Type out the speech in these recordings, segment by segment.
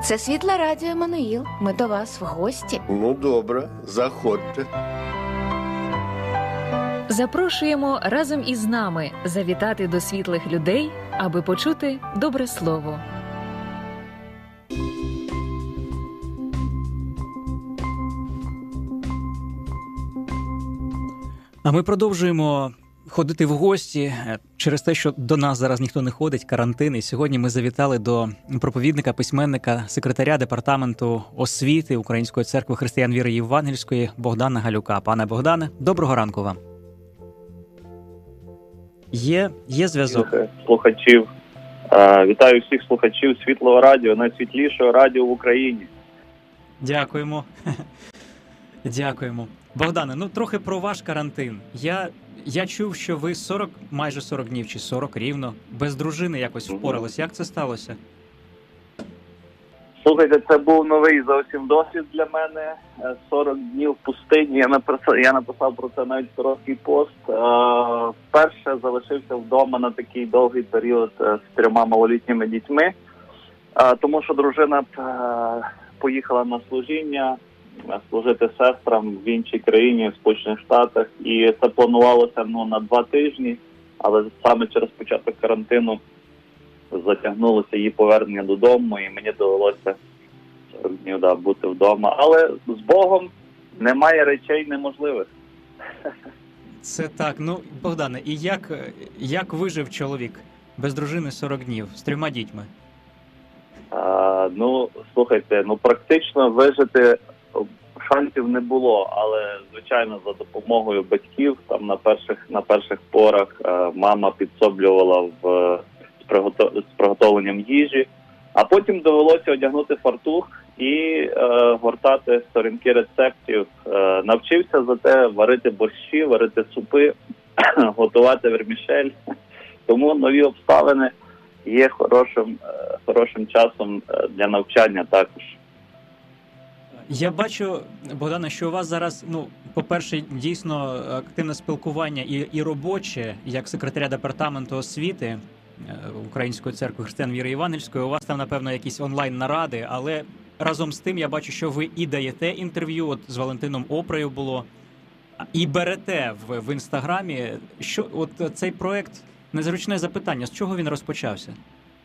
Це Світле Радіо Еммануїл. Ми до вас в гості. Ну, добре, заходьте. Запрошуємо разом із нами завітати до світлих людей, аби почути добре слово. А ми продовжуємо ходити в гості через те, що до нас зараз ніхто не ходить, карантин. І сьогодні ми завітали до проповідника, письменника, секретаря Департаменту освіти Української церкви християн віри Євангельської Богдана Галюка. Пане Богдане, доброго ранку вам. Є зв'язок? Слухачів. Вітаю всіх слухачів Світлого радіо, найсвітлішого радіо в Україні. Дякуємо. Дякуємо. Богдане, трохи про ваш карантин. Я чув, що ви майже 40 днів, чи 40 рівно, без дружини якось впорались. Як це сталося? Слухайте, це був новий зовсім досвід для мене. 40 днів в пустині. Я написав про це навіть короткий пост. Вперше залишився вдома на такий довгий період з 3 малолітніми дітьми, тому що дружина поїхала на служіння, служити сестрам в іншій країні, в Сполучених Штатах. І це планувалося на 2 тижні, але саме через початок карантину затягнулося її повернення додому, і мені довелося 40 днів бути вдома. Але з Богом немає речей неможливих. Це так. Богдане, і як вижив чоловік без дружини 40 днів з 3 дітьми? Слухайте, практично вижити шансів не було, але, звичайно, за допомогою батьків, там на перших порах мама підсоблювала з приготовленням їжі, а потім довелося одягнути фартух і гортати сторінки рецептів. Навчився зате варити борщі, варити супи, готувати вермішель. Тому нові обставини є хорошим часом для навчання також. Я бачу, Богдане, що у вас зараз, по-перше, дійсно активне спілкування і робоче, як секретаря Департаменту освіти Української церкви християн віри Євангельської. У вас там, напевно, якісь онлайн-наради, але разом з тим я бачу, що ви і даєте інтерв'ю, от з Валентином Опрою було, і берете в Інстаграмі. Цей проект «Незручне запитання», з чого він розпочався?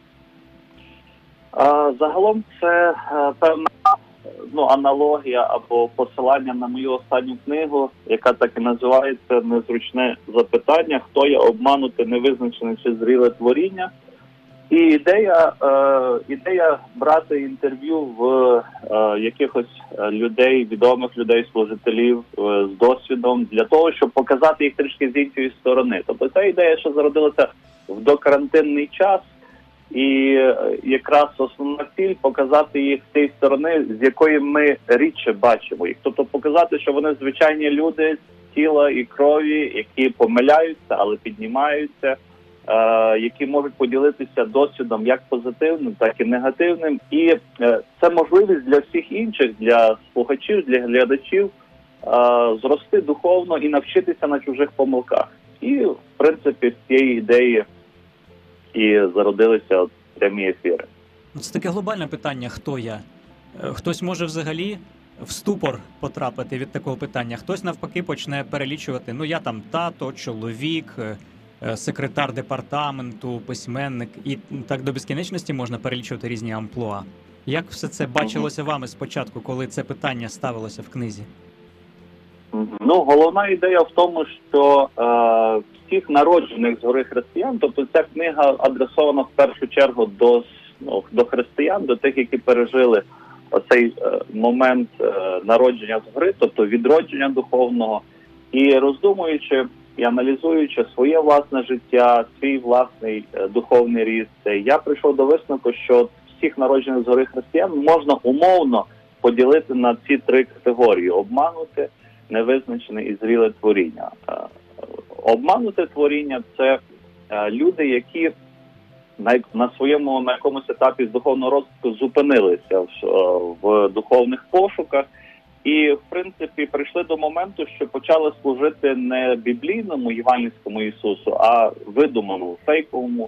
Загалом це певна аналогія або посилання на мою останню книгу, яка так і називається «Незручне запитання. Хто я, обмануте, невизначене чи зріле творіння?». І ідея брати інтерв'ю в якихось людей, відомих людей, служителів з досвідом, для того, щоб показати їх трішки з іншої сторони. Тобто ця ідея, що зародилася в докарантинний час, і якраз основна ціль – показати їх з тієї сторони, з якої ми рідше бачимо їх. Тобто показати, що вони звичайні люди з тіла і крові, які помиляються, але піднімаються, які можуть поділитися досвідом як позитивним, так і негативним. І це можливість для всіх інших, для слухачів, для глядачів зрости духовно і навчитися на чужих помилках. І, в принципі, з цієї ідеї і зародилися прямі ефіри. Це таке глобальне питання, хто я? Хтось може взагалі в ступор потрапити від такого питання, хтось навпаки почне перелічувати, я там тато, чоловік, секретар департаменту, письменник, і так до безкінечності можна перелічувати різні амплуа. Як все це бачилося вами спочатку, коли це питання ставилося в книзі? Головна ідея в тому, що всіх народжених згори християн, тобто ця книга адресована в першу чергу до християн, до тих, які пережили оцей момент народження згори, тобто відродження духовного, і роздумуючи і аналізуючи своє власне життя, свій власний духовний ріст, я прийшов до висновку, що всіх народжених згори християн можна умовно поділити на ці 3 категорії: обманути, невизначене і зріле творіння. Обмануте творіння – це люди, які на якомусь етапі з духовного розвитку зупинилися в духовних пошуках і, в принципі, прийшли до моменту, що почали служити не біблійному євангельському Ісусу, а видуманому, фейковому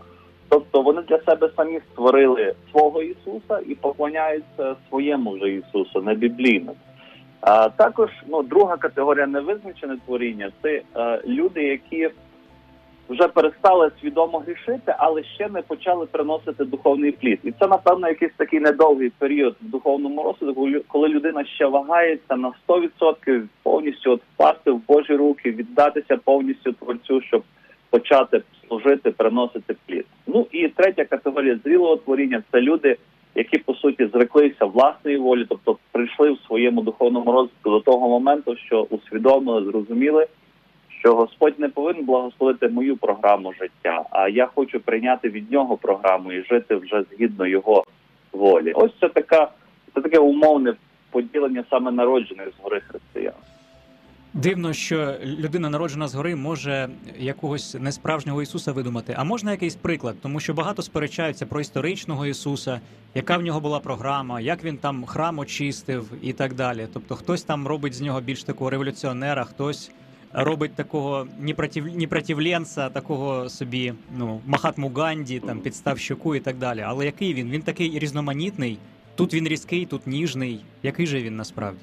Тобто вони для себе самі створили свого Ісуса і поклоняються своєму вже Ісусу, не біблійному. А також друга категорія невизначене творіння – це люди, які вже перестали свідомо грішити, але ще не почали приносити духовний плід. І це, напевно, якийсь такий недовгий період в духовному розвитку, коли людина ще вагається на 100% повністю впасти в Божі руки, віддатися повністю Творцю, щоб почати служити, приносити плід. І третя категорія зрілого творіння – це люди, які, по суті, зреклися власної волі, тобто прийшли в своєму духовному розвитку до того моменту, що усвідомили, зрозуміли, що Господь не повинен благословити мою програму життя, а я хочу прийняти від Нього програму і жити вже згідно Його волі. Ось це таке умовне поділення саме народжених згори християн. Дивно, що людина, народжена згори, може якогось несправжнього Ісуса видумати. А можна якийсь приклад? Тому що багато сперечаються про історичного Ісуса, яка в нього була програма, як він там храм очистив і так далі. Тобто хтось там робить з нього більш такого революціонера, хтось робить такого непротивленця, такого собі, Махатму Ганді, там, підстав щоку і так далі. Але який він? Він такий різноманітний, тут він різкий, тут ніжний. Який же він насправді?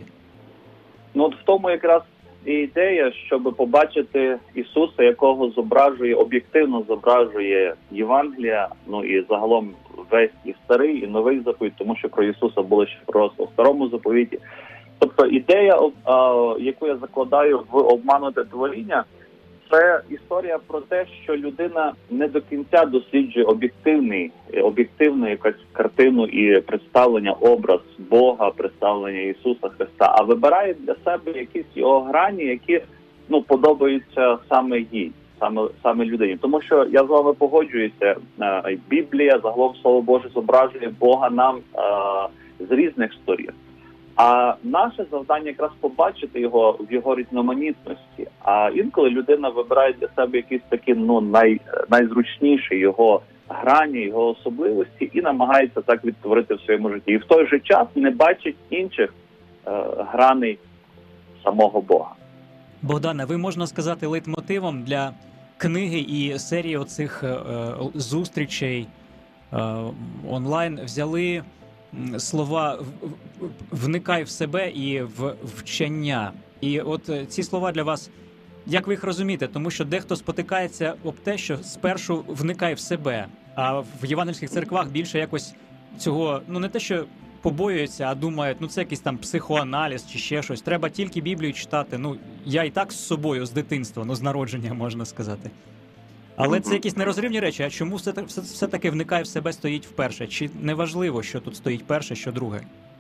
В тому якраз і ідея, щоб побачити Ісуса, якого об'єктивно зображує Євангелія, і загалом весь і Старий, і Новий заповіт, тому що про Ісуса було ще просто у Старому заповіті. Тобто ідея, яку я закладаю в обмануте творіння, це історія про те, що людина не до кінця досліджує об'єктивну якусь картину і представлення, образ Бога, представлення Ісуса Христа, а вибирає для себе якісь його грані, які подобаються саме їй, саме людині. Тому що я з вами погоджуюся, Біблія, загалом Слово Боже зображує Бога нам з різних сторін. А наше завдання якраз побачити його в його різноманітності. А інколи людина вибирає для себе якісь такі найзручніші його грані, його особливості і намагається так відтворити в своєму житті. І в той же час не бачить інших граней самого Бога. Богдане, ви, можна сказати, лейтмотивом для книги і серії оцих зустрічей онлайн взяли слова «вникай в себе» і «вчення». І от ці слова для вас, як ви їх розумієте? Тому що дехто спотикається об те, що спершу вникай в себе, а в євангельських церквах більше якось цього, не те, що побоюються, а думають, це якийсь там психоаналіз чи ще щось. Треба тільки Біблію читати. Я і так з собою, з дитинства, з народження, можна сказати. Але це якісь нерозривні речі. А чому все-таки вникай в себе стоїть вперше? Чи не важливо, що тут стоїть перше, що друге?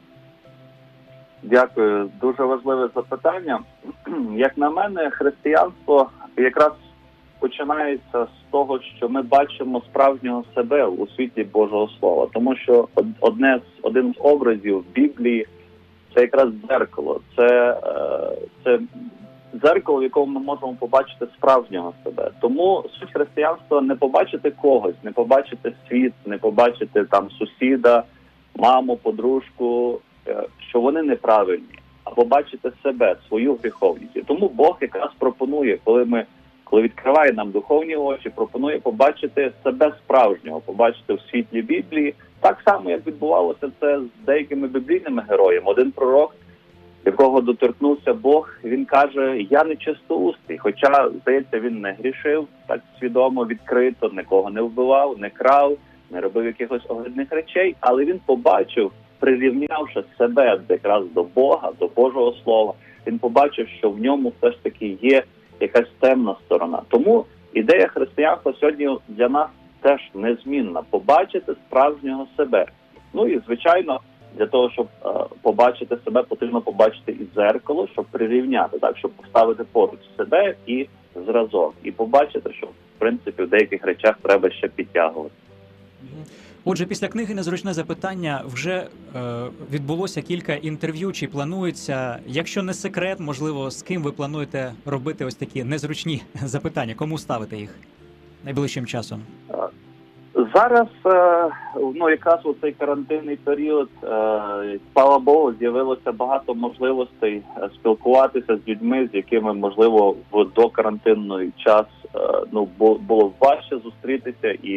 Дякую. Дуже важливе запитання. Як на мене, християнство якраз починається з того, що ми бачимо справжнього себе у світлі Божого Слова. Тому що один з образів Біблії – це якраз дзеркало. Це дзеркало, в якому ми можемо побачити справжнього себе. Тому суть християнства – не побачити когось, не побачити світ, не побачити там сусіда, маму, подружку, що вони неправильні, а побачити себе, свою гріховність. І тому Бог якраз пропонує, коли відкриває нам духовні очі, пропонує побачити себе справжнього, побачити в світлі Біблії, так само, як відбувалося це з деякими біблійними героями. Один пророк, якого доторкнувся Бог, він каже, я не чистоустий, хоча, здається, він не грішив так свідомо, відкрито, нікого не вбивав, не крав, не робив якихось огидних речей, але він побачив, прирівнявши себе якраз до Бога, до Божого Слова, він побачив, що в ньому все ж таки є якась темна сторона. Тому ідея християнства сьогодні для нас теж незмінна – побачити справжнього себе. І, звичайно, для того, щоб побачити себе, потрібно побачити і дзеркало, щоб прирівняти, так, щоб поставити поруч себе і зразок. І побачити, що, в принципі, в деяких речах треба ще підтягувати. Отже, після книги «Незручне запитання» вже відбулося кілька інтерв'ю, чи планується, якщо не секрет, можливо, з ким ви плануєте робити ось такі незручні запитання? Кому ставити їх найближчим часом? Зараз, якраз у цей карантинний період, слава Богу, з'явилося багато можливостей спілкуватися з людьми, з якими, можливо, в докарантинний час було важче зустрітися і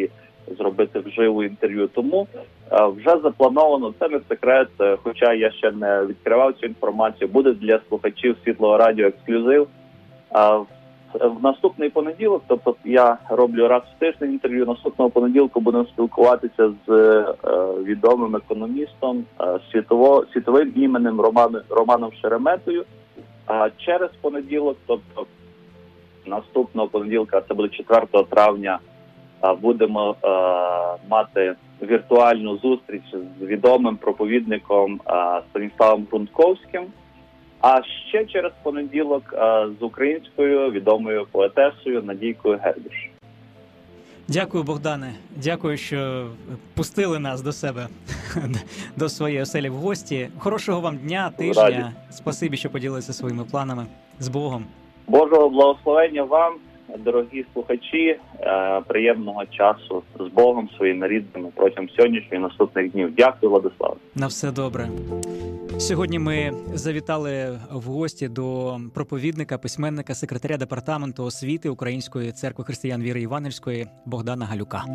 зробити вживу інтерв'ю. Тому вже заплановано, це не секрет, хоча я ще не відкривав цю інформацію, буде для слухачів Світлого радіо ексклюзив. В наступний понеділок, тобто я роблю раз в тиждень інтерв'ю, наступного понеділку будемо спілкуватися з відомим економістом, світовим іменем Романом Шереметою. А через понеділок, тобто наступного понеділка, це буде 4 травня, будемо мати віртуальну зустріч з відомим проповідником Станіславом Грунтковським. А ще через понеділок з українською відомою поетесою Надійкою Гербіш. Дякую, Богдане. Дякую, що пустили нас до себе, до своєї оселі в гості. Хорошого вам дня, тижня. Раді. Спасибі, що поділилися своїми планами. З Богом. Божого благословення вам, дорогі слухачі. Приємного часу з Богом, своїми рідними протягом сьогоднішніх і наступних днів. Дякую, Владислав. На все добре. Сьогодні ми завітали в гості до проповідника, письменника, секретаря департаменту освіти Української церкви християн віри Євангельської Богдана Галюка.